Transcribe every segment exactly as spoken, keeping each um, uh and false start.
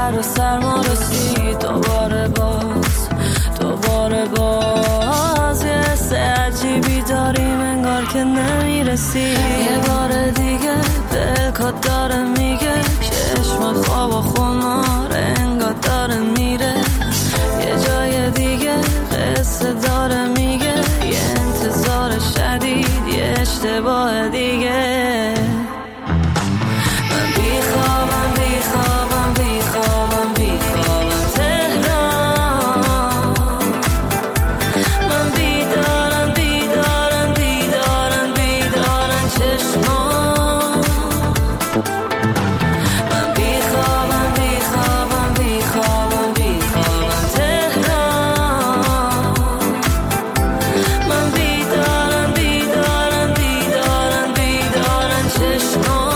سر و سرما رسید. دوباره باز دوباره باز یه حس عجیبی داریم انگار که نمیرسی. یه بار دیگه دلکات داره میگه چشم خواب و خمار انگار داره میره. یه جای دیگه قصه داره میگه یه انتظار شدید یه اشتباه دیگه. من بیخوابم بیخوابم بیخوابم بیخوابم تهران. من بیدارم بیدارم بیدارم بیدارم چشمان. من بیخوابم بیخوابم بیخوابم بیخوابم تهران. من بیدارم بیدارم بیدارم بیدارم چشمان.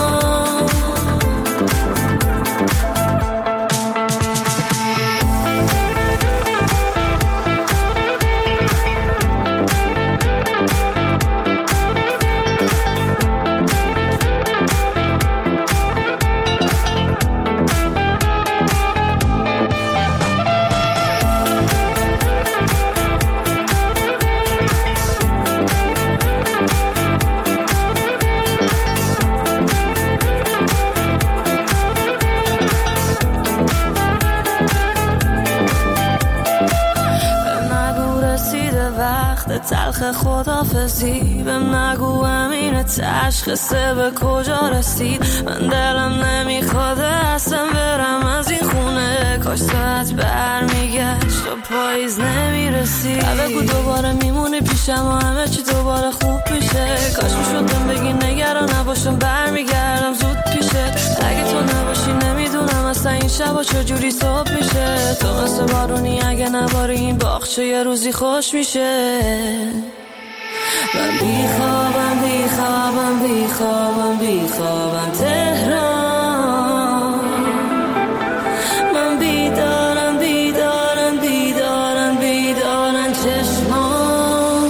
تلخ خدافزی بهم نگو امین تشخیصه به کجا رسید. من دلم نمیخواد اصلا برم از این خونه. کاش ساعت برمیگشت و پاییز نمیرسی. بگو دوباره میمونی پیشم و همه چی دوباره خوب میشه. کاش میشدم بگی نگران نباشم برمیگردم زود پیشه. اگه تو نباشی نمیدونم اصلا این شبا چجوری صبح میشه. تو مثل بارونی اگه نباری این باغچه یه روزی خوش میشه. من بیخوابم بیخوابم بیخوابم بیخوابم تهران. من بیدارم بیدارم بیدارم بیدارم چشمان.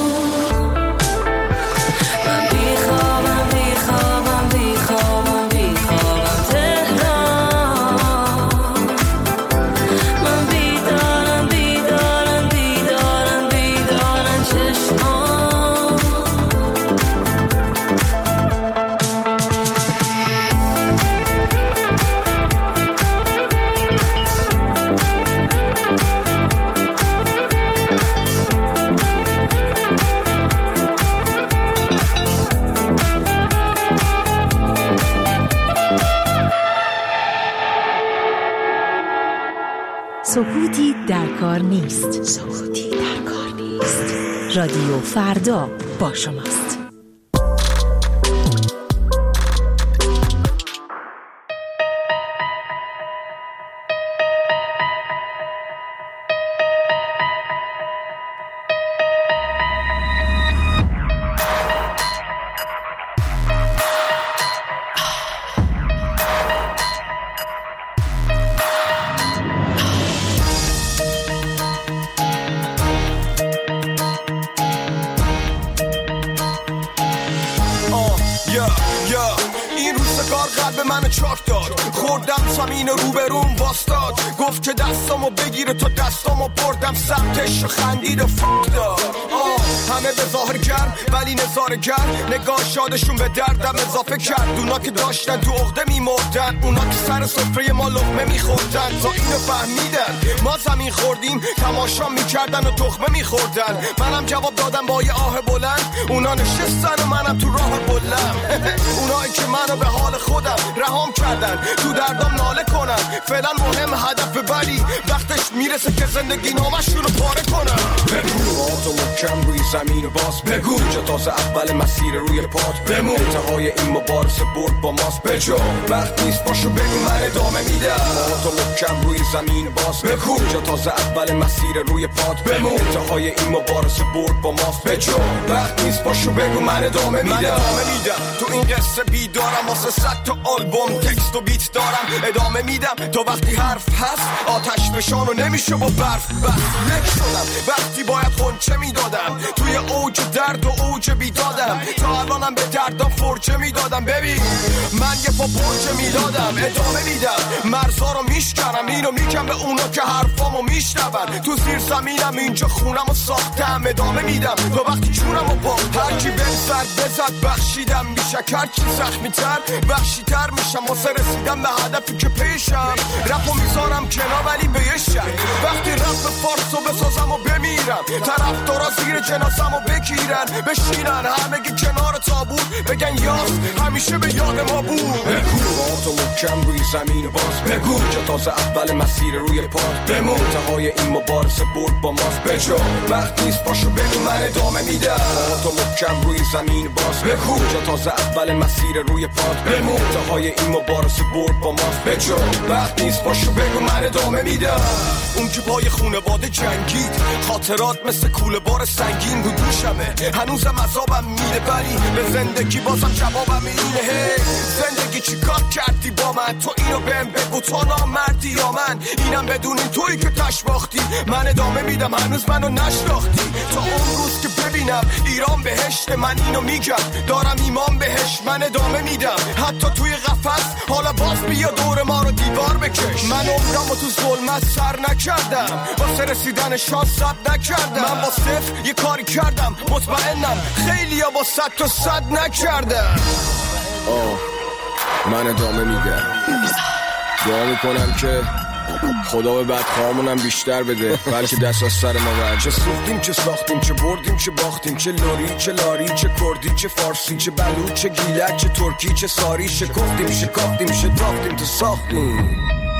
من بیخوابم بیخوابم بیخوابم بیخوابم تهران. من بیدارم بیدارم بیدارم بیدارم چشمان. سکوتی در کار نیست. سکوتی در کار نیست. رادیو فردا با شماست. گفت که دستامو بگیره تا دستامو بردم سمتش و خندید و فک داد. همه به ظاهر گرم ولی نظاره گرم. نگاه شادشون به دردم اضافه کرد. اونا که داشتن تو عقده میمردن. اونا که سر سفره ما لقمه میخوردن. تا اینو فهمیدن ما زمین خوردیم تماشا میکردن و تخمه میخوردن. منم جواب دادم با یه آه بلند. اونا نشستن و منم تو راه بلند. اونایی که منو به حال خودم رهام کردن تو دردام ناله کنن. فعلا مهم هدف ولی وقتش میرسه که زندگی نامشون رو پاره کنن. بگو تو محکم روی زمین باز بگو جا تازه اول مسیر روی پات بمون. انتهای این مبارزه برد با ماست بجا وقت نیست باشو بگو من ادامه میدم. تو محکم روی زمین باز بگو جا تازه اول مسیر روی پات بمون. انتهای این مبارزه برد با ماست بجا وقت نیست باشو بگو من ادامه میدم. من ادامه میدم تو این قصه بیدارم واسه صد تا آلبوم تکست و بیت دارم ادامه میدم تا وقتی حرف هست آتش بشان و نمیشه با برف بس یک شدم وقتی باید خونچه میدادم توی توی اوج درد و اوج بیدادم، تا الانم به دردم فرجه میدادم. ببین من یه پا برجه میدادم، ادامه میدم مرزا رو میشکنم، اینو میگم به اونا که حرفامو میشنون. تو زیر زمینم اینجا خونمو ساختم، ادامه میدم تا وقتی چونمو باختم. هرکی بزد بزد بخشیدم، میشه هرچی زخمی تر بخشی تر میشم واسه رسیدم به هدفی که پیشم. رپو میذارم کنار ولی به یه شک، وقتی رپ فارسو بسازم و بمیرم، طرفدارا زیر جنازمو بگیرن بشینن همگی کنار تابوت بگن یاس همیشه به یاد ما بود. بگو تو محکم روی زمین باز بگو که تازه اول مسیر روی پاد بمون، انتهای این مبارزه برد با ماست بجا وقت نیست پاشو بگو من ادامه میدم. تو محکم روی زمین باز بگو که تازه اول مسیر روی پاد بمون، انتهای این مبارزه برد با ماست بجا وقت نیست پاشو بگو من ادامه میدم. اون که پای خونواده جنگید، خاطرات مثل کوله بار سنگین رو دوشمه، هنوزم عذابم میره ولی به زندگی بازم جوابم اینه. هی زندگی چی کار کردی با من؟ تو اینو بهم بگو تو نامردی یا من؟ اینم بدون این تویی که تش باختی، من ادامه میدم هنوز منو نشناختی. تا اون روز که ببینم ایران بهشت، من اینو میگم دارم ایمان بهش، من ادامه میدم حتی توی قفس. حالا باز بیا دور ما رو دیوار بکش، من عمرمو تو ظلمت سر نکردم، واسه رسیدن شانس صد نکردم. من با صفر یه کاری کردم مطمئنم خیلی ها با صد تا صد نکردم. آه من ادامه میدم، دعا میکنم که خدا به بدخواهمونم بیشتر بده، بلکه دست از سر ما برد. چه سوختیم چه ساختیم، چه بردیم چه باختیم، چه لوری چه لاری، چه کردی چه فارسی، چه بلوچ چه گیلک، چه ترکی چه ساری، شکفتیم شکافتیم شتافتیم تو ساختیم.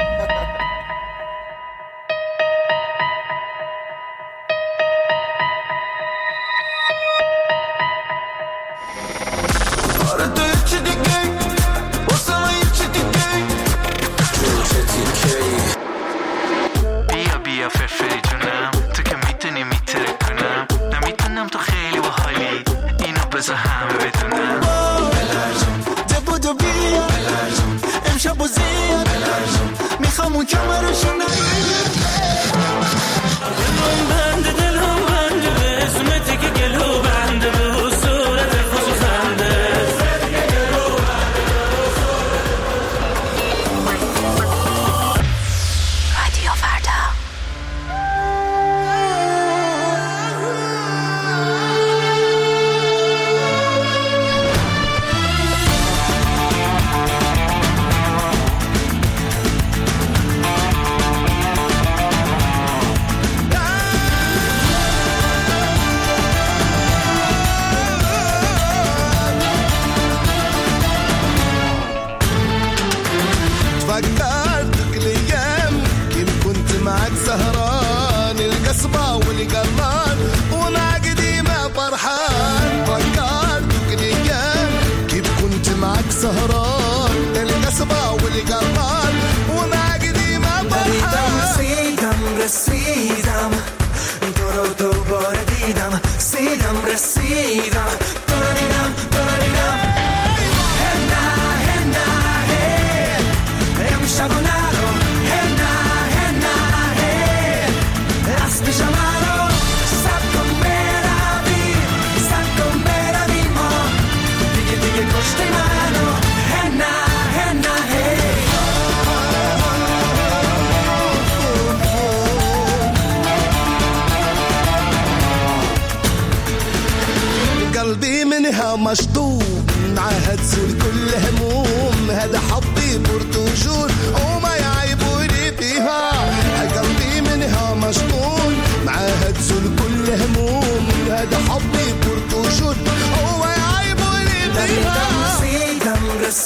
قلبي منها مشطوب معهد زول كل هموم، هذا حبي برتجول وما يعيبوني فيها. قلبي منها مشطوب معهد زول كل هموم، هذا حبي برتجول وما يعيبوني فيها. رسیدم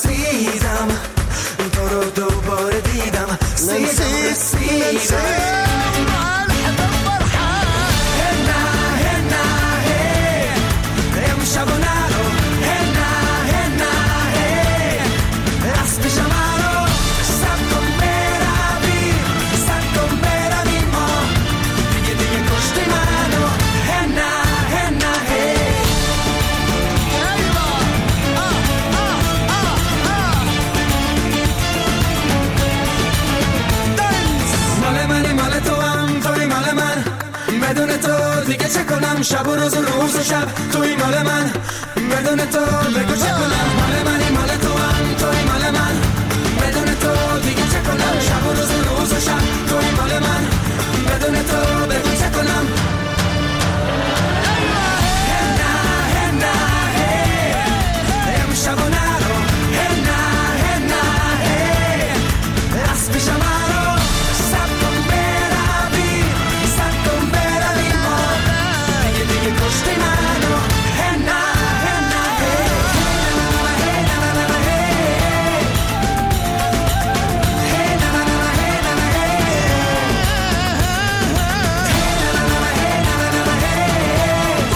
رسیدم تو رو دوباره دیدم، رسیدم رسیدم شبانارو هنا هنا هی راست شمارو سب کن بروی سب کن بروی ما دیگه دیگه کشتی منو هنا هنا هی مال منی مال تو هم چه کنم شب و روز و روز و شب توی مال من بدون تو بگو چه کنم مال منی مال تو هم توی مال من بدون تو دیگه چه کنم شب و روز و روز و شب توی مال من بدون تو بگو چه کنم شب و نرو هی نه هی نه هی از پیش منو سب کن بروی سب کن بروی ما دیگه دیگه کشتی منو هی نه هی نه هی هی نه نه نه هی هی نه نه نه هی نه نه هی هی نه نه نه هی نه نه نه هی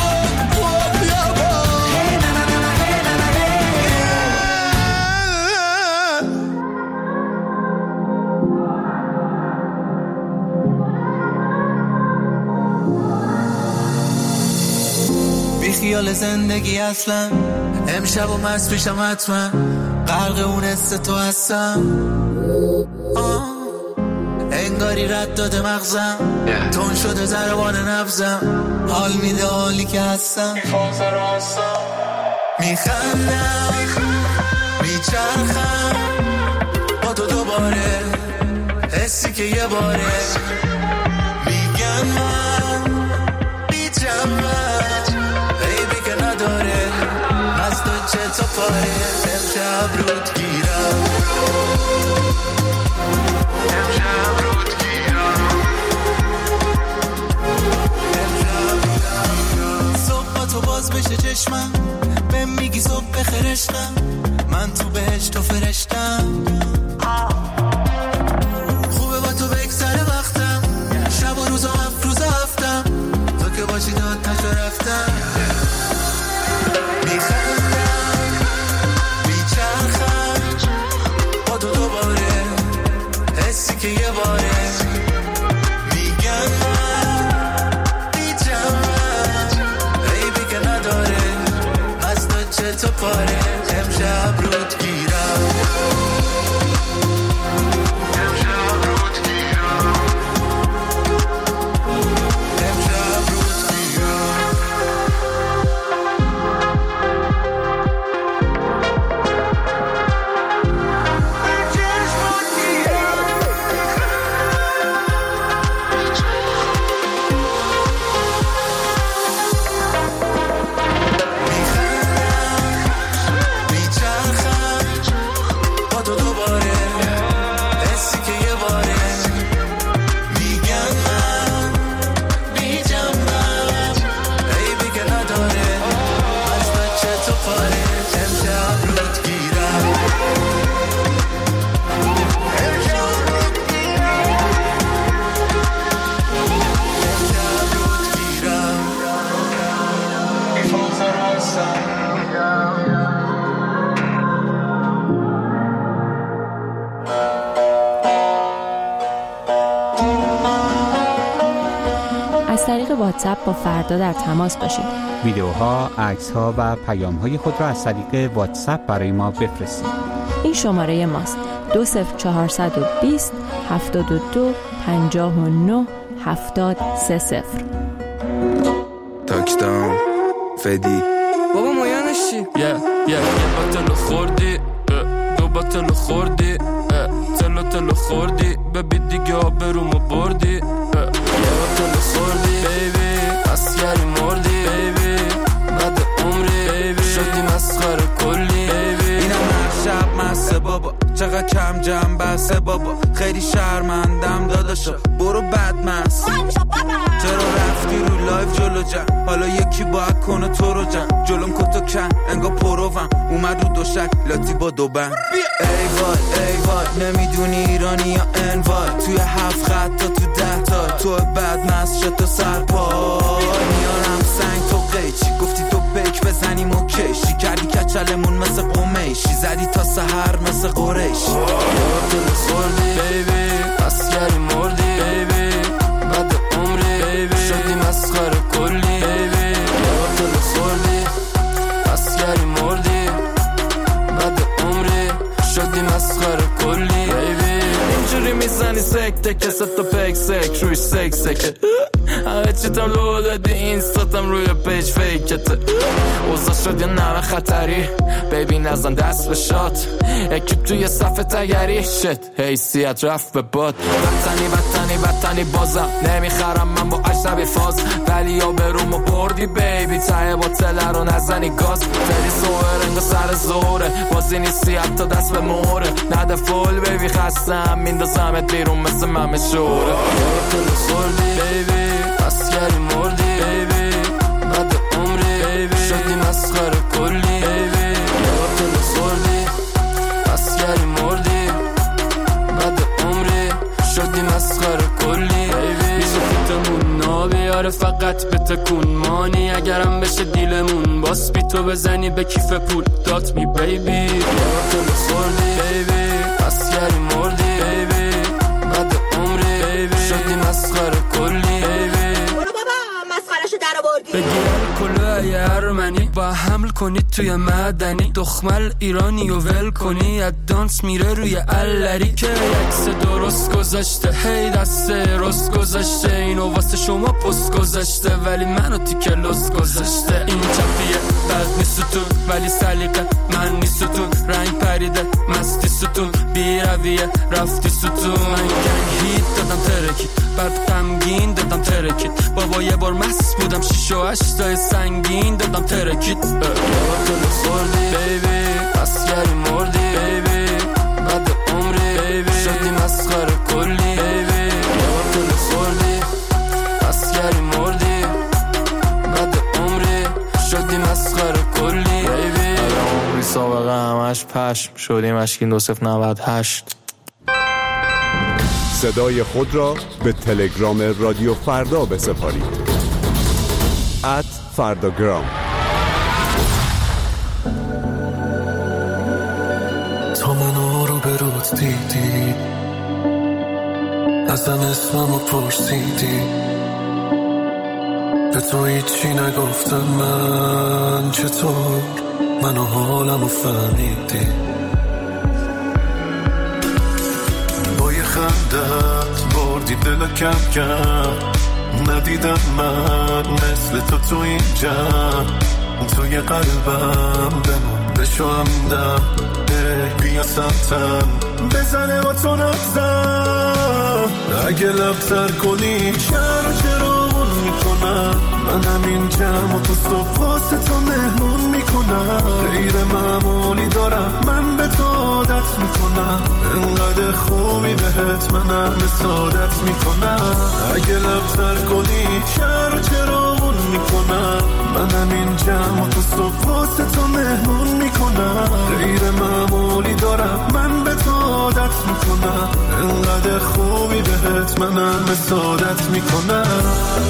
خیال زندگی اصلا امشب و مست پیشم حتما غرق اون حس تو هستم انگاری رد داده مغزم تون شده ضربان نبزم حال میده حالی که هستم میخندم میچرخم با تو دوباره حسی که یه باره میگن من بیجمم نداره از تو چه تا پاره امشب رود گیرم امشب رود گیرم صبح تو باز بشه چشمم به میگی صبح بخرشتم من تو بهش تو فرشتم خوبه با تو بگذره وقتم شب و روز و هفت روز هفتم تو که باشی داد تشو رفتم میخندم میچرخم با تو دوباره حسی که یه باره میگن من بیجمم عیبی که نداره از تو چه تو پاره امشب رود گیرم امشب رود گیرم امشب رود گیرم از طریق واتساپ با فردا در تماس باشید. ویدیوها، عکس‌ها و پیام‌های خود را از طریق واتساپ برای ما بفرستید. این شماره ماست: دو صفر چهارصد و بیست هفتاد و دو پنجاه و نه هفتاد سه صفر. تاکدام فدی بابا مایانش چی؟ یه یه یه باتلو خوردی دو باتلو خوردی تلو تلو خوردی ببی دیگه آبرومو بردی یه باتلو خوردی بیبی اسیاری مردی بیبی بعد عمری بیبی شدی مسخره کلی بیبی اینم هر شب مسته بابا چقدر کم جمع بسته بابا خیلی شرمندم داداشا برو بد مست چرا رفتی رو لایف جلو جمع حالا یکی باید کنه تو رو جمع جلوم کتو کن انگا پروم اومد رو دوشک لاتی با دو بند ای وای ای وای نمیدونی ایرانی یا انوای توی هفت خط تا تو ده تا تو بد مست شد تو سرپای میارم سنگ تو قیچی گفتی تو بک بزنیم و کشی کردی کچلمون مثل قمیشی زدی تا سحر مثل قریشی دل خوردی بیبی اسیاری مردی بیبی بعد عمری بیبی شدی مسخره کلی بیبی دل خوردی اسیاری مردی بعد عمری شدی مسخره کلی بیبی اینجوری میزنی سکته که ست و پک سک روش سک سکه همه چیتم لو دادی اینستاتم روی پیج فیکته اوضاع شد یه نمه خطری بیبی نزن دست به شات اکیب توی صف تگری شت حیثیت رفت به باد وطنی وطنی وطنی بازم نمیخرم من با اجنبی فاز ولی یا برومو بردی بیبی ته با تله رو نزنی گاز تری سوه رنگ و سر زوره بازی نیستی حتی دست به موره نده فول بیبی خستم میندازمت بیرون مثل ممه شوره تو خوردی بیبی اسکری مردی بیبی بعد عمری بیبی شدی مسخره کلی بیبی تو خوردی اسکری مردی بعد عمری شدی مسخره کلی بیبی میشه فیتمون نابیاره فقط به تکون مانی اگرم بشه دیلمون باس بی تو بزنی به کیف پول دات می بیبی تو خوردی بیبی اسکری مردی بیبی بعد عمری بیبی شدی مسخره کلی بیبی برو بابا مسخرهشو در آوردی بگیر کلاه ارمنی با حمل کنی توی مدنی دخمل ایرانی و ول کنی ادانس میره روی الری که یکس درست گذاشته هی دست رست گذاشته اینو واسه شما پست گذاشته ولی منو تیکه لست گذاشته این چپیه بد نیست تو ولی سلیقه من نیست تو رنگ پریده مستی ستون بی رویه رفتی ستون من گنگ هیت دادم ترکید بعد غمگین دادم ترکید بابا یه بار مست بودم شیش و هشتای سنگین دادم ترکید تو خوردی بیبی اسکری مردی بیبی بعد عمری بیبی شدی مسخره کلی بیبی تو خوردی اسکری مردی بعد عمری شدی مسخره کلی بیبی عمری سابقه همش پشم شدیم اشکین دو صفر نود هشت. صدای خود را به تلگرام رادیو فردا بسپارید ات فرداگرام. تا منو رو به رود دیدی ازم اسممو پرسیدی به تو هیچی نگفتم من چطور منو حالمو فهمیدی با یه خندت بردی دل کم کم ندیدم من مثل تو تو این جمع توی قلبم بمون بشو همدم بیا سمتم بزنه با تو نبزم اگه لبتر کنی چرا چرامون میکنم من همین جمع و تو صبح واسه تو مهمون میکنم غیر معمولی دارم من به تو عادت میکنم انقدر خوبی بهت منم سعادت میکنم اگه لبتر کنی چرا چرامون میکنم من همین جمع و تو صبح واسه تو مهمون میکنم غیر معمولی دارم من به تو عادت میکنم انقدر خوبی بهت منم سعادت میکنم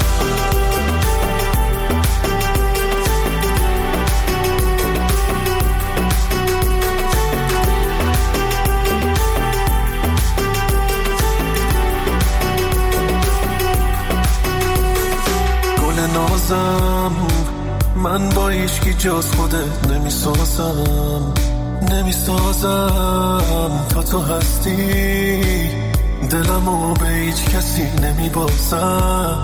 نازم من با ایشکی جز خودت نمیسازم نمیسازم تا تو هستی دلمو به هیچ کسی نمیبازم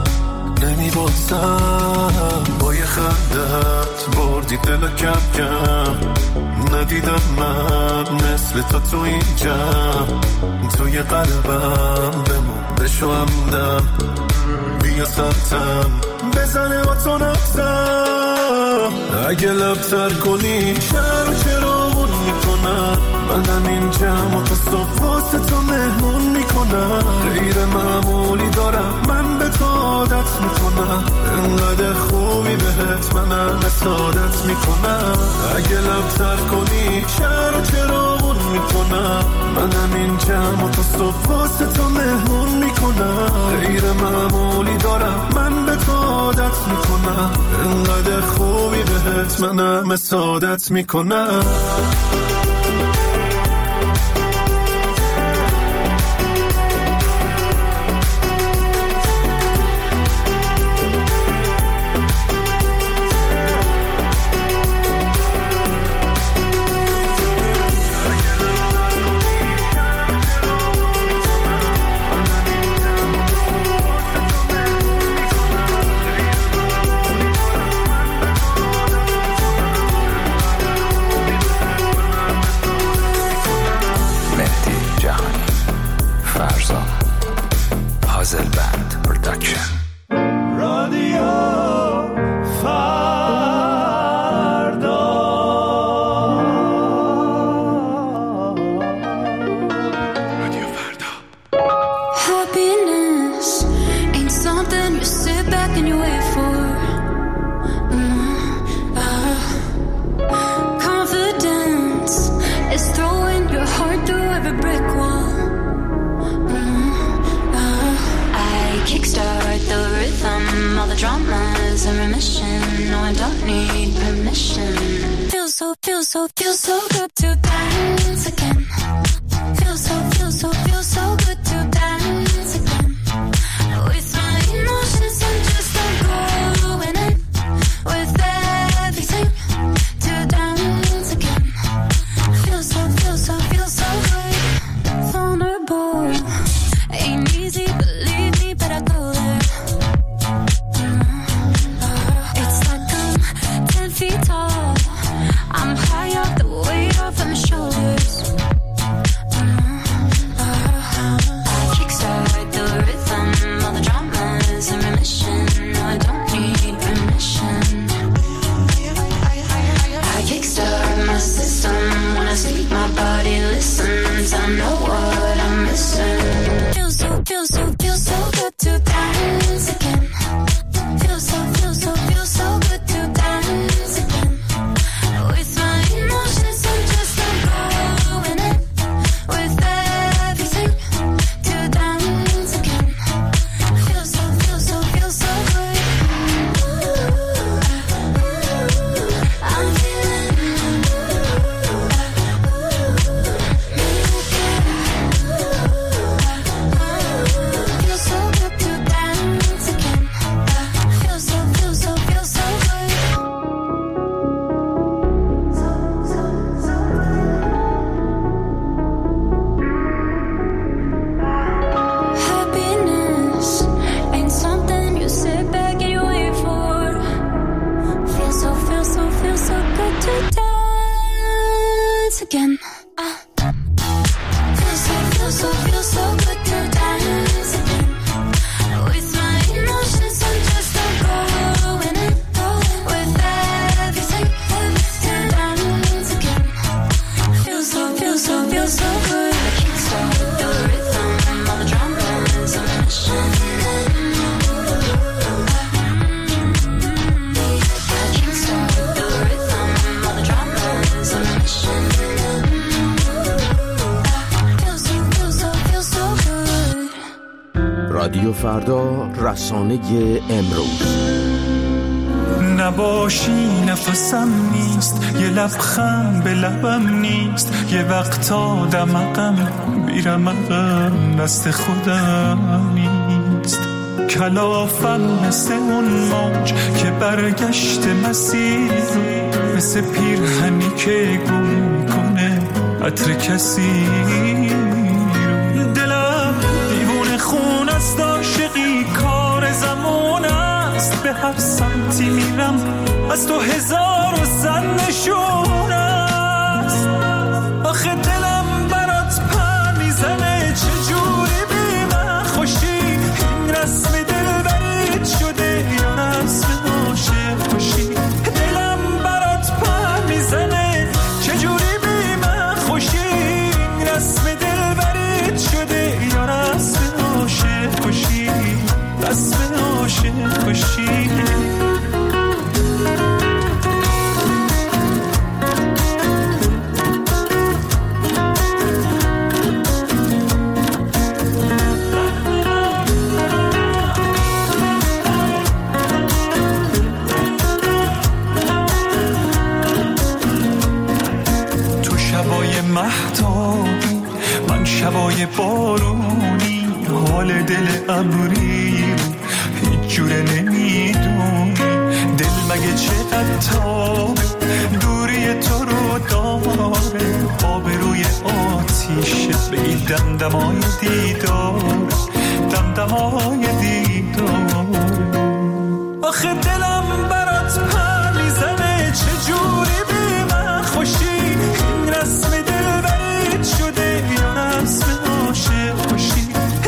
نمیبازم با یه خندت بردی دل کم کم ندیدم من مثل تو تو این جمع توی قلبم بمون بشو همدم بیا سمتم بزنه با تو نبزم اگه لبتر کنی چرا چرامون میکنم من همین جمع و تو صبح واسه تو مهمون میکنم غیر معمولی دارم من به تو عادت میکنم انقدر خوبی بهت منم سعادت میکنم اگه لبتر کنی چرا چرامون میکنم من همین جمع و تو صبح واسه تو مهمون میکنم غیر معمولی دارم من به تو عادت میکنم انقدر خوبی بهت منم سعادت میکنم مرزا. پازل بند پروداکشن. رادیو Feels so, feels so good to dance again. Feels so, feels so, feels so good to dance again. With my emotions, I'm just I'm going in with everything to dance again. Feels so, feels so, feels so good. Vulnerable, ain't easy, believe me, but I go there. It's like I'm ten feet tall. I'm high up, the weight off of my shoulders. Uh, uh, I kickstart the rhythm, all the drama's in remission. No, I don't need permission. I kickstart my system when I sleep. My body listens. I know what I'm missing. Feels so, feels so, feels so good to dance again. Feels so, feels so, feels so good to dance again. With my emotions, I'm just I'm going in with everything to dance again. Feels so, feels so, feels so good. I'm feeling me again. Feels so good to dance again. Feels so, feels so, feels so good. Happiness ain't something you sit back and you wait for. Feels so, feels so, feels so good to dance again. Ah. Feels so, feels so, feels so good to dance again. With my emotions, I'm just I'm going in with everything to dance again. Feels so, feels so, feels so good. I kickstart the rhythm, all the drama's in remission. I kickstart the rhythm, all the drama's in remission. Feels so, feels so, feels so good. رادیو فردا، رسانه امروز. نباشی نفسم نیست، یه لبخند به لبم نیست، یه وقتا دمقم بیرم عقم دست خودم نیست. کلافم مثل اون موج که برگشت مسیر، مثل پیرهنی که گم کنه عطر کسی. دلم دیوونه خون است، عاشقی کار زمان است. به هر سمتی میرم از تو هزار و صد نشون است. آخه دلم برات پر میزنه، چجوری بی من خوشی. این رسم دلبریت شده یا رسم عاشق باشی. دلم برات پر میزنه، چجوری بی من خوشی. این رسم دلبریت شده یا رسم عاشق باشی. رسم عاشق باشی. تو شبای مهتابی، من شبای بارونی، حال دل ابری هیچ جوره نمیدونی. دل مگه چقدر تابه، دوری تو رو داره. آبروی آتیشه به این دمدمای دیدار، دمدمای دیدار. آخه دلم برات پر میزنه، چجوری بی من خوشی. این رسم دلبریت شده یا رسم عاشق باشی.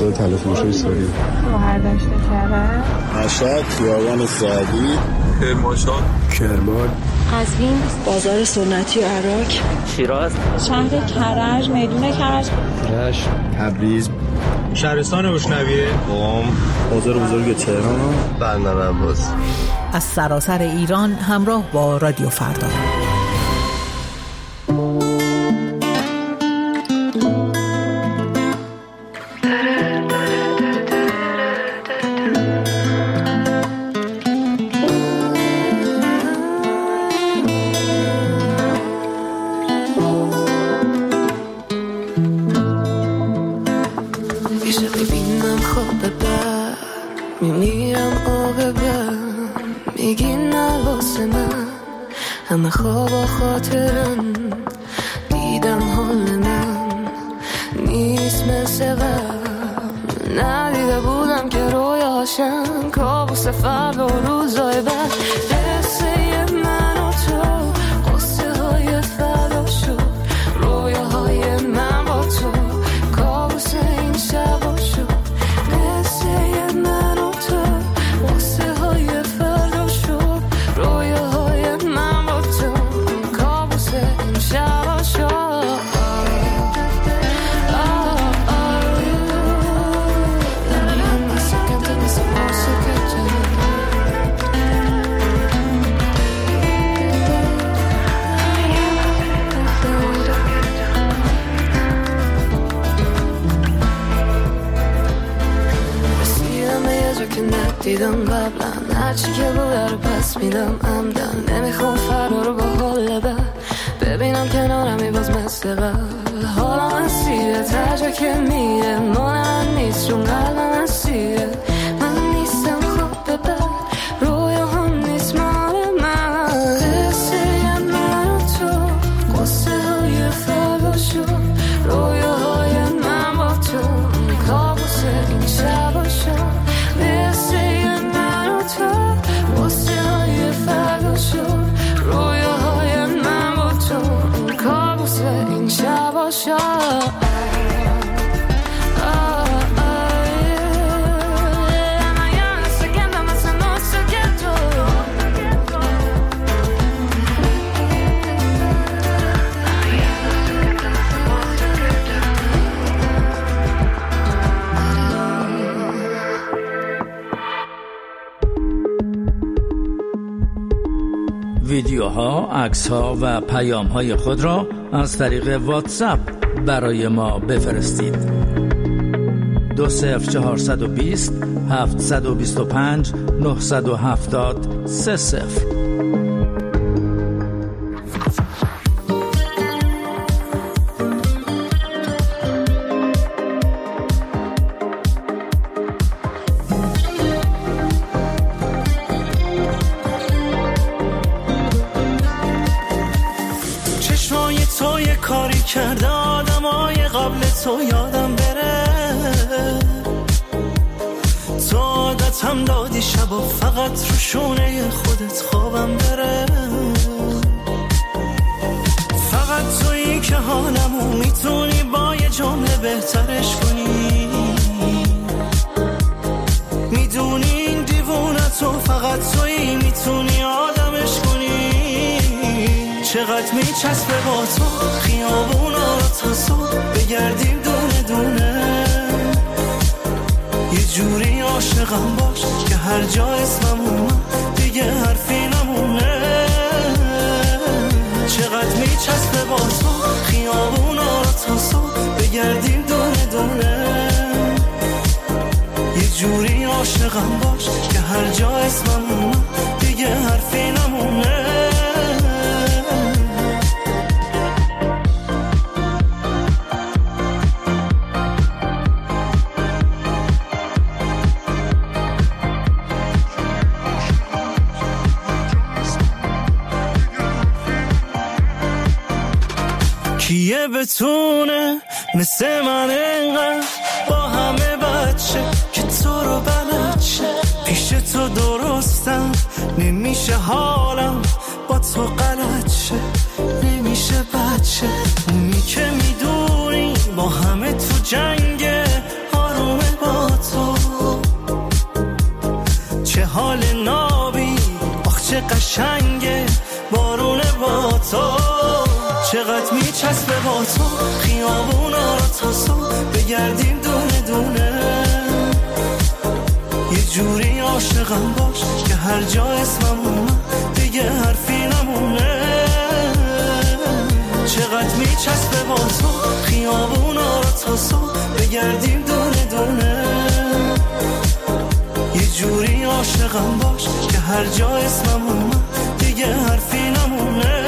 اونجا تلفروشی سوری برداشت کرد مشهد خیابان سعدی کرمانشاه کرمان قزوین بازار سنتی عراق شیراز شهر کرج میدون کرج رشت تبریز شهرستان روشنویه قم بازار بزرگ تهران بندر عباس. از سراسر ایران همراه با رادیو فردا. همه خواب و خاطرم دیدم حال من نیست مثل قبل ندیده بودم که رویاشم کابوس فردا و روزای بعد قصه من و تو قصه های فردا شد رویاهای من با تو کابوس این شبا شد قصه من و تو قصه های فردا شد رویاهای من با تو کابوس این شبا شد دیدم قبلا هرچی که بوده رو پس میدم عمدن نمیخوام فردا رو با حال بد ببینم کنارمی باز مثل قبل حالا من سیره ترجا که میره مال من نیست چون قلب من سیره من نیستم خوب به بد رویا هم نیست مال من قصه من و تو قصه های فردا شد رویا های من با تو کابوس این شبا شد رویاهای من با تو کابوس این شبا شد ویدیوها، عکس‌ها و پیام‌های خود را از طریق واتساپ برای ما بفرستید. دو صفر چهارصد و بیست هفتصد و بیست و پنج نهصد و هفتاد سه صفر. کرده آدم های قبل تو یادم بره تو عادت هم دادی شب و فقط رو شونه خودت خوابم بره فقط تویی که حالمو میتونی با یه جمله بهترش کنی میدونی این دیوونتو فقط تویی میتونی آدمش کنی چقدر میچسبه با تو خیابونا رو تا صبح بگردیم دونه دونه یه جوری عاشقم باش که هر جا اسمم اومد دیگه حرفی نمونه چقدر میچسبه با تو خیابونا رو تا صبح بگردیم دونه دونه یه جوری عاشقم باش که هر جا اسمم اومد دیگه حرفی نمونه کیه بتونه مثل من انقدر با همه بچه که تو رو بلد شه پیش تو درستم نمیشه حالم با تو غلط شه نمیشه بچه اونی که میدونی با همه تو جنگه آرومه با نابی، آخ چه قشنگه بارون با تو، چقدر میچسبه با تو خیابونا رو تا صبح بگردیم دونه دونه، یه جوری عاشقم باش که هر جا اسمم اومد دیگه حرفی نمونه، چقدر میچسبه با تو خیابونا رو تا صبح بگردیم دونه دونه، یه جوری عاشقم باش که هر جا اسمم اومد دیگه حرفی نمونه.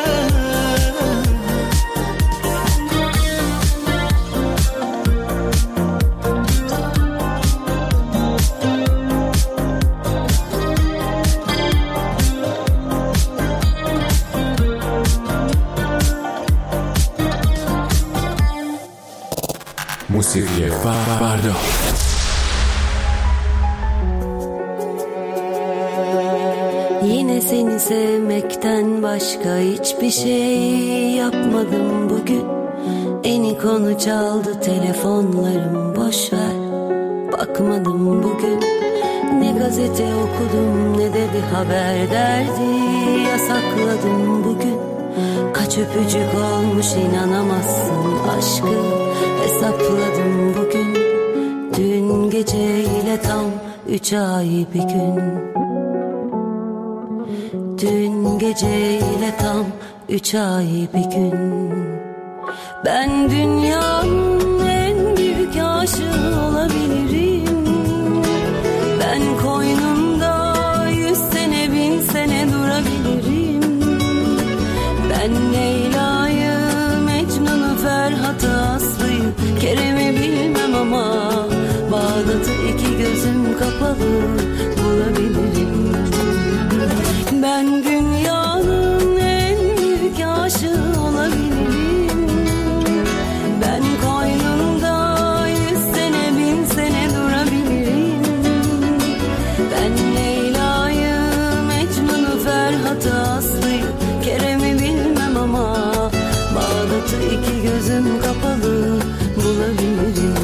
موسیقی فردا. Yine seni sevmekten başka hiçbir şey yapmadım bugün. Eni konu çaldı telefonlarım, boşver bakmadım bugün. Ne gazete okudum ne de bir haber derdi, yasakladım bugün. Kaç öpücük olmuş inanamazsın, aşkı hesapladım bugün. Dün geceyle tam üç ay bir gün. Dün geceyle tam üç ay bir gün. Ben dünyanın en büyük aşığı olabilirim. Ben koynunda yüz sene bin sene durabilirim. Ben Leyla'yı, Mecnun'u, Ferhat'ı, Aslı'yı, Kerem'i bilmem ama Bağdat'ı iki gözüm kapalı bulabilirim. Ben dünyanın en büyük aşığı olabilirim. Ben koynunda yüz sene bin sene durabilirim. Ben Leyla'yı, Mecnun'u, Ferhat'ı, Aslı'yı, Kerem'i bilmem ama Bağdat'ı iki gözüm kapalı bulabilirim.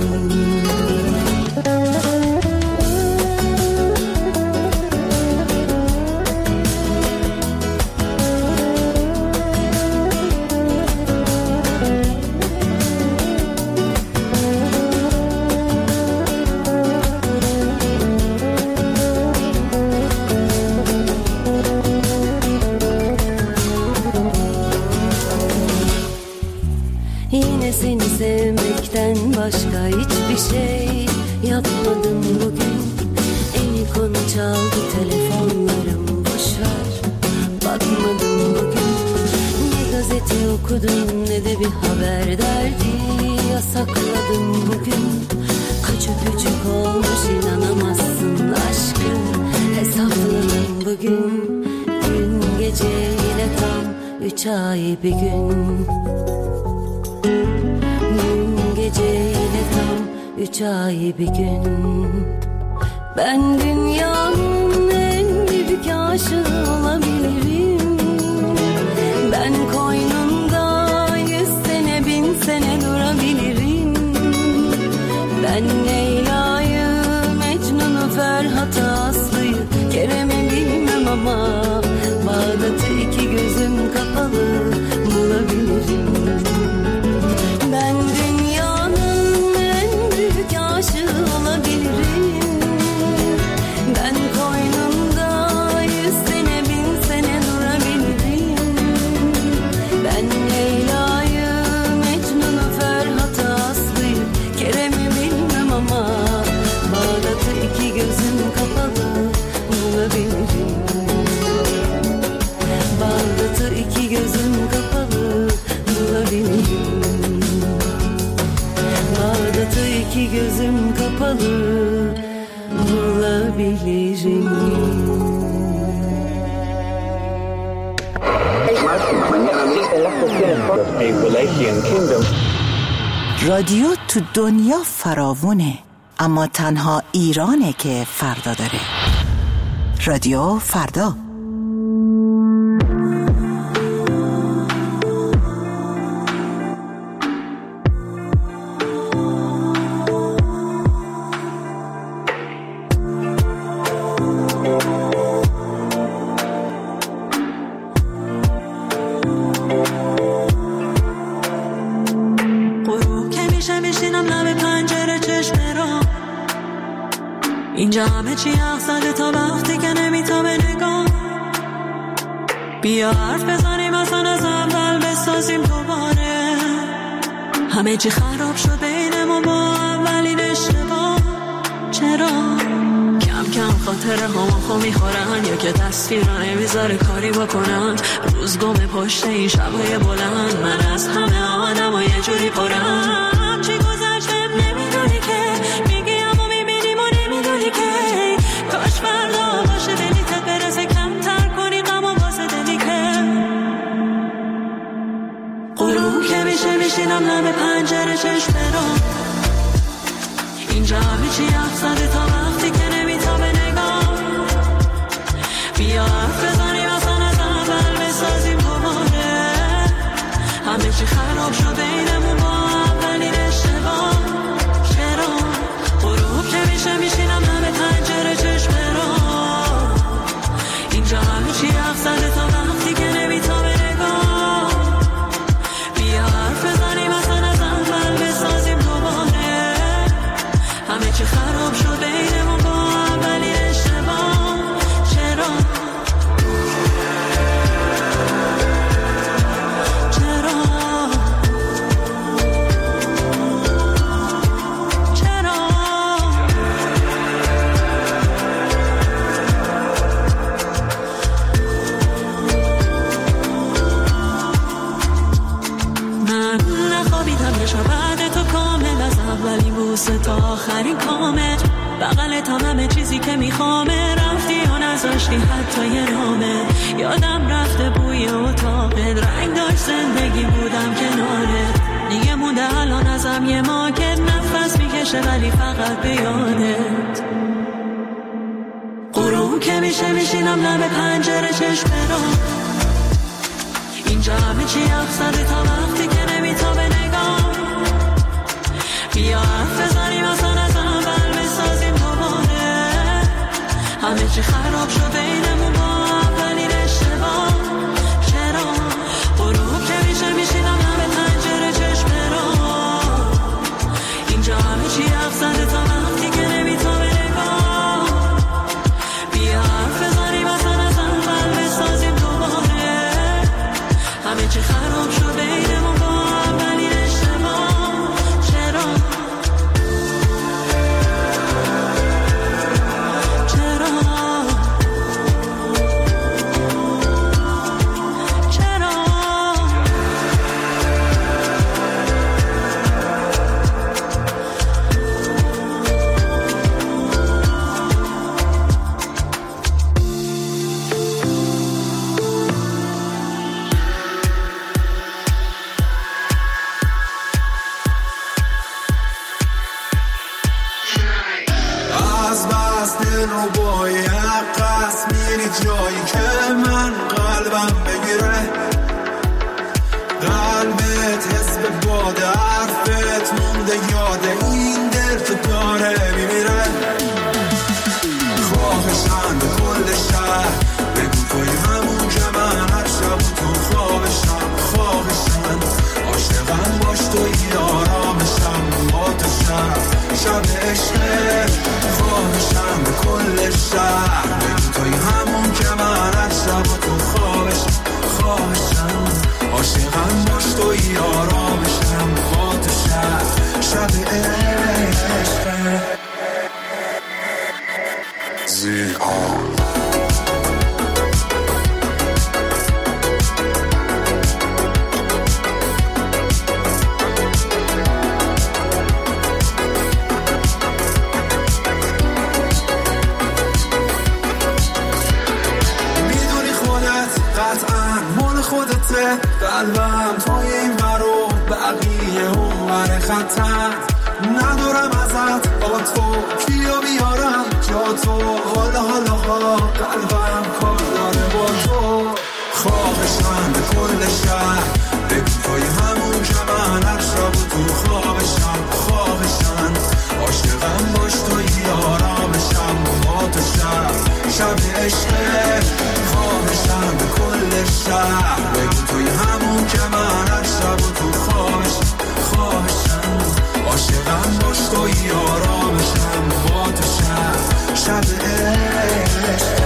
Yine seni sevmekten başka hiçbir şey yapmadım bugün. Eni konu çaldı telefonlarım, boşver bakmadım bugün. Ne gazete okudum ne de bir haber derdi, yasakladım bugün. Kaç öpücük olmuş inanamazsın, aşkı hesapladım bugün. Dün geceyle tam üç ay bir gün. Dün geceyle tam üç ay bir gün. Ben dünyanın en büyük aşığı olabilirim. Ben koynunda yüz sene bin sene durabilirim. Ben Leyla'yı, Mecnun'u, Ferhat'ı, Aslı'yı, Kerem'i bilmem ama Bağdat'ı iki gözüm kapalı bulabilirim. Ben dünyanın en büyük aşığı olabilirim. Ben koynumda yüz sene bin sene durabilirim. Ben Leyla'yı, Mecnun'u, Ferhat'ı, Aslı'yı, Kerem'i bilmem ama Bağdat'ı iki gözüm kapalı bulabilirim. Bağdat'ı iki gözüm kapalı bulabilirim. Bağdat'ı iki gözüm kapalı bulabilirim. رادیو تو دنیا فراوونه، اما تنها ایرانه که فردا داره. رادیو فردا. همه چی حق زده تا وقتی که نمیتابه نگاه. بیا حرف بزنیم اصلا از اول بسازیم دوباره. همه چی خراب شد بینمون با اولین اشتباه. چرا کم کم خاطره همون خو میخورن یا که تصویر رو نمیذاره کاری بکنن. روز گم پشت این شبای بلند من از همه آدم و یه جوری پرم. چی گذشتم نمیدونی که میگی اما میبینیم و نمیدونی که کاش فردا باشه دلیتت برسه کمتر کنی غم و واسه دلی که غروب که میشه میشینم لب پنجره چشم برام. اینجا همه چی حق زده تا وقتی که نمیتابه نگاه. بیا حرف بزنیم اصلا از اول بسازیم دوباره. همه چی خراب شد بینمون با اولین اشتباه. چرا غروب که میشه میشینم لب پنجره چشم برام. اینجا همه چی حق زده تا وقتی که نمیتابه نگاه. بیا حرف بزنیم اصلا از اول بسازیم دوباره. همه چی خراب شد بینمون با اولی اشتباه. چرا چرا چرا من نخوابیدم یه شب بعد تو کامل از اولین بوسه تا آخرین کامل. بغلت هم همه چیزی که میخوامه. رفتی و نذاشتی حتی یه نامه. یادم رفته بوی اتاقت رنگ داشت زندگی بودم کنارت. دیگه مونده الان ازم یه ماکت نفس میکشه ولی فقط به یادت. غروب که میشه میشینم لب پنجره چشم برام. اینجا همه چی حق زده تا وقتی که نمیتابه نگاه. بیا حرف بزنیم اصلا از اول بسازیم دوباره. همه چی خراب شد بینمون با اولین اشتباه. چرا غروب که میشه میشینم لب پنجره چشم برام. اینجا همه چی حق زده تا وقتی که نمیتابه نگاه. بیا حرف بزنیم اصلا از اول بسازیم دوباره. همه چی خراب شد بینمون با اولین اشتباه. چرا چرا چرا از بس دل رو باید قصد میری جایی که من قلبم بگیره. قلبت حس به باد حرفت مونده یاد این دل تو داره میمیره. خواهشم به کل شهر بگو توی همون که من هر شب تو خوابشم. خواهشم عاشقم باش توی آرامشم با تو شب شب عشقه. خواهشم به کل شهر بگو توی همون که من هر شب تو خوابشم. خواهشم عاشقم باش توی آرامشم با تو شب شب عشقه. زیر آن قلبم توی این برو بقیه اون ور خطر. ندارم ازت با تو کیو بیارم جا تو. حالا حالا ها قلبم کار داره با تو. خواهشم به کل شهر بگو توی همون که من هر شب تو خوابشم. خواهشم عاشقم باش توی آرامشم با تو شب شب عشقه. خواهشم به کل شهر بگو توی همون که من هر شب تو خوابشم. خواهشم عاشقم باش توی آرامشم با تو شب شب عشق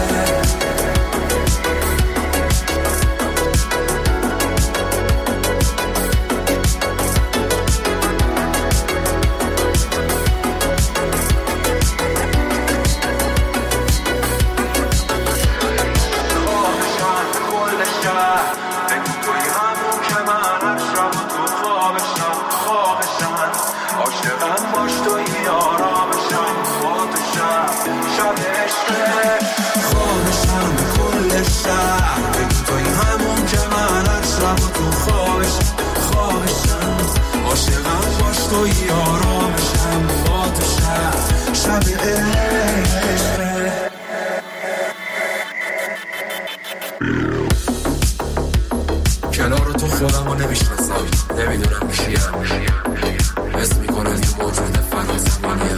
توی آرامشم با تو شب شب عشق کنار تو خودم رو نمیشناسم نمیدونم کیم حس میکنم یه موجود فرازمانیم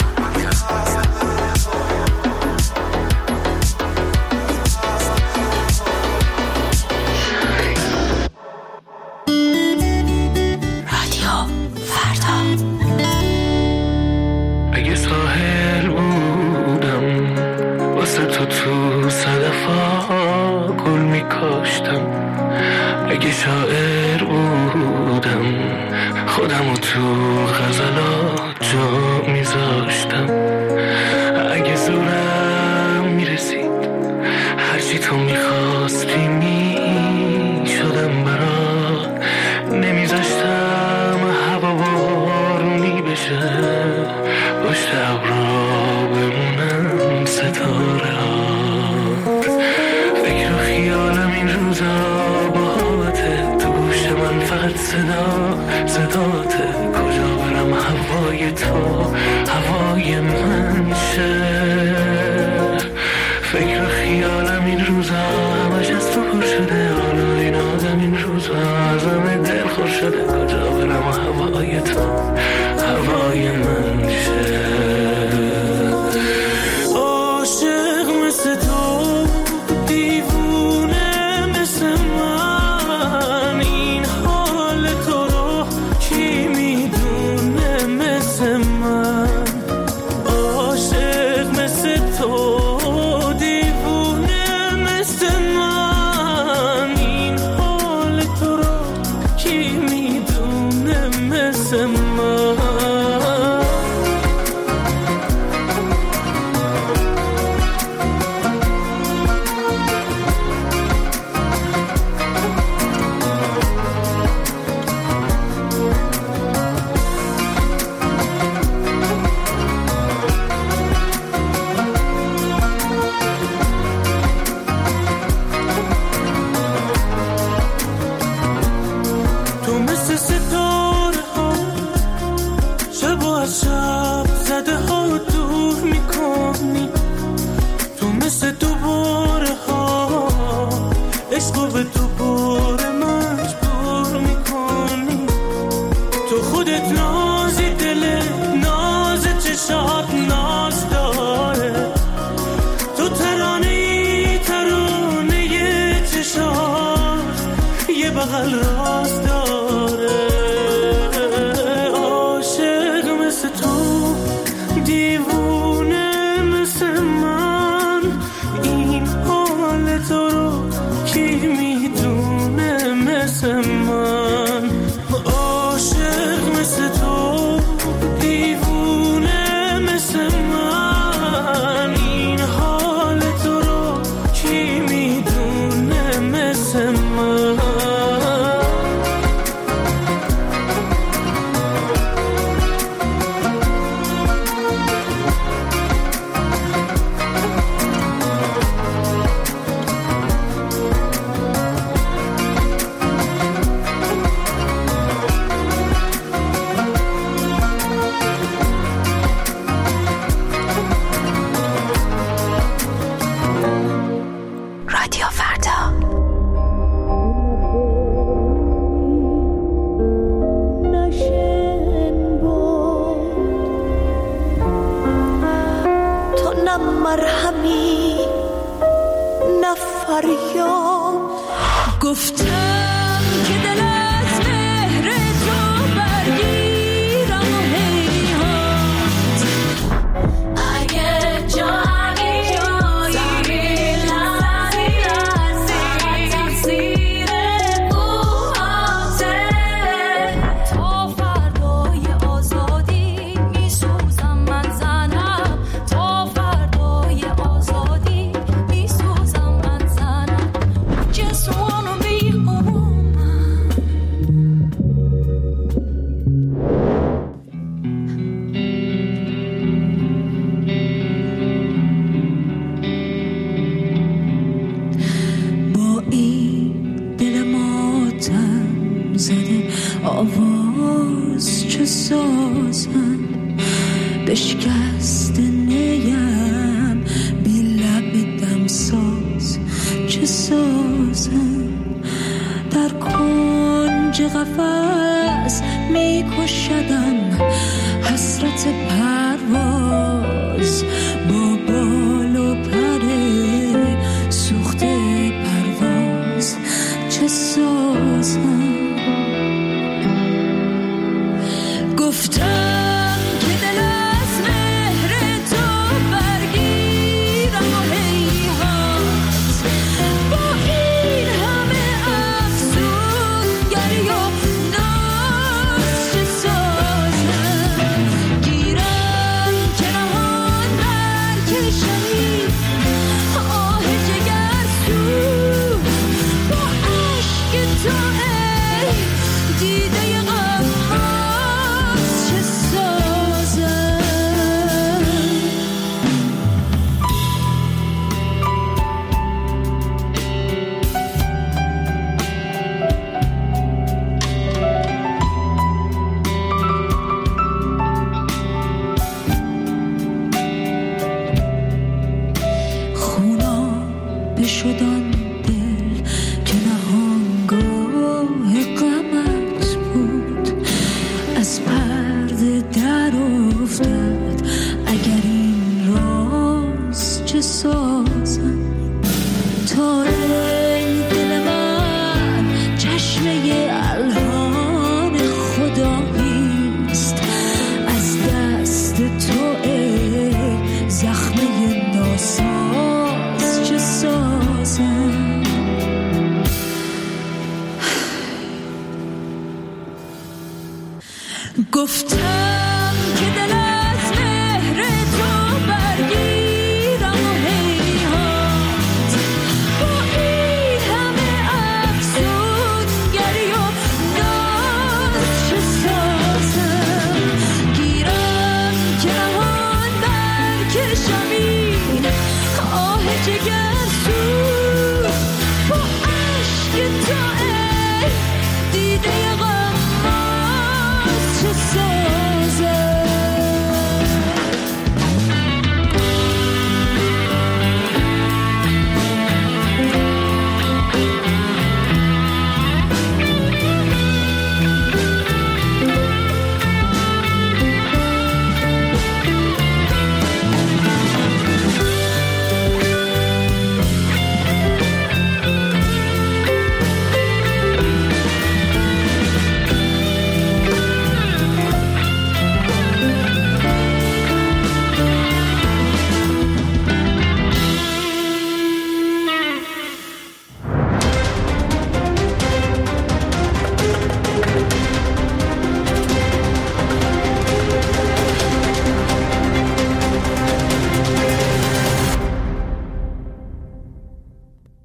شاعر بودم خودمو تو غزلات جا میذاشتم اگه زورم میرسید هرچی تو میخواستی میشدم برات نمیذاشتم هوا بارونی بشه پشت ابرا بمونم ستاره ها فکر و خیالم این روزا فقط صدا صداته کجا برم هوای تو هوای من شه فکر و خیالم این روزا همش از تو پر شده حالا این آدم این روزا ازم دل خور شده کجا برم هوای تو هوای من شه عاشق مثل تو دیوونه مثل من مرهمی نه فریاد گفتم که دل از مهر تو برگیرم و هی آواز چه سازم بشکست نیم بی لب دمساز چه سازم در کنج قفس می کشدم حسرت پرواز با بال و پر سوخته پرواز چه سازم گفتم که دل از مهر تو برگیرم و هیهات با این همه افسونگری و ناز چه سازم گیرم که نهان برکشمی آه جگرسوز با عشق تو ای دیده غماز چه سازم خونا بشدان دل که نهانگاه غمت بود از پرده در افتاد اگر این راز چه سازم تا ای دل من چشمه الهام خداییست از دست تو ای زخمه ناساز چه سازم گفتم